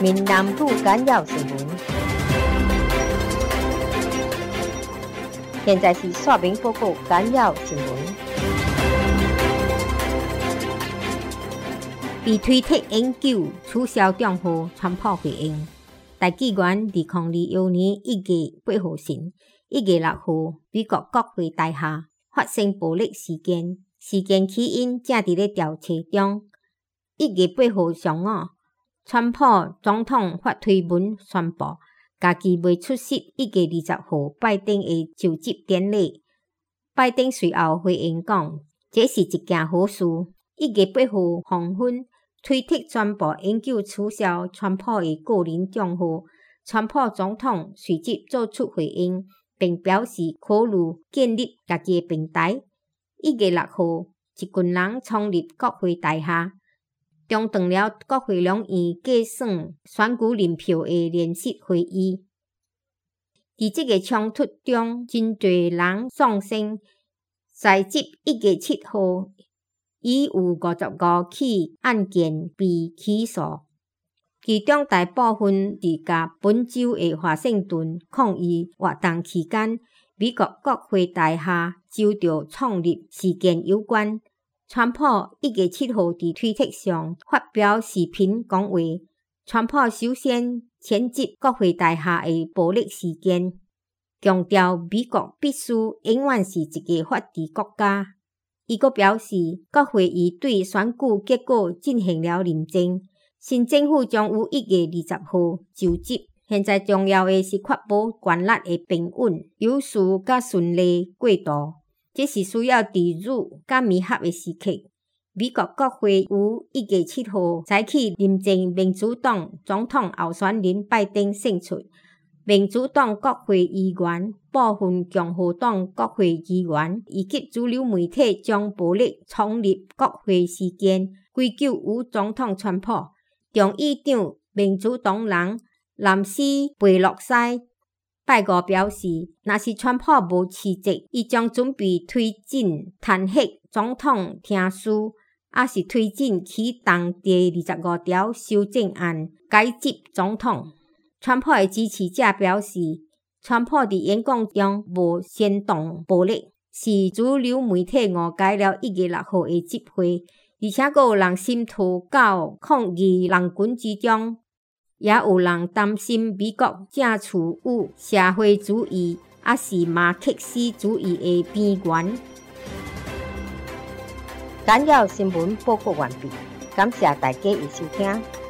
闽南语简要新闻。现在是说明报告简要新闻。被推特永久取消账号川普回应。大纪元2021年1月8号晨，1月6號，美國國會大廈發生暴力事件，事件起因正佇咧調查中。1月8號上午，川普總統發推文宣布，家己袂出席1月20號拜登的就職典禮。拜登隨後回應講，這是一件好事。1月8號黃昏，推特宣布永久取消川普的個人賬號，川普總統隨即做出回應，並表示考慮建立家己的平台。1月6號，一群人衝入國會大廈，中斷了國會兩院計算選舉人票的聯席會議。在這個衝突中，真濟人喪生。在即1月7號，已有55起案件被起訴，其中大部分佇甲本州的華盛頓抗議活動期間，美國國會大廈遭到衝入事件有關。川普1月7號佇推特上發表視頻講話，川普首先譴責國會大廈的暴力事件，強調美國必須永遠是一個法治國家。伊閣表示，國會已對選舉結果進行了認證，新政府將於1月20號就職。現在重要的是確保權力的平穩、有序甲順利過渡，這是需要持久甲彌合的時刻。美國國會於1月7號採取認證民主黨總統候選人拜登勝出。民主黨國會議員、部分共和黨國會議員以及主流媒體將暴力衝入國會事件歸咎於總統川普。眾議長民主黨人南斯佩洛西拜五表示，若是川普無辭職，伊將準備推進彈劾總統聽書，也是推進啟動第25條修正案改執總統。川普的支持者表示，川普在演講中無煽動暴力，是主流媒體誤解了1月6號的集會，而且還有人滲透到抗議人群之中，也有人擔心美國正處於社會主義還是馬克思主義的邊緣。簡要新聞報告完畢，感謝大家的收聽。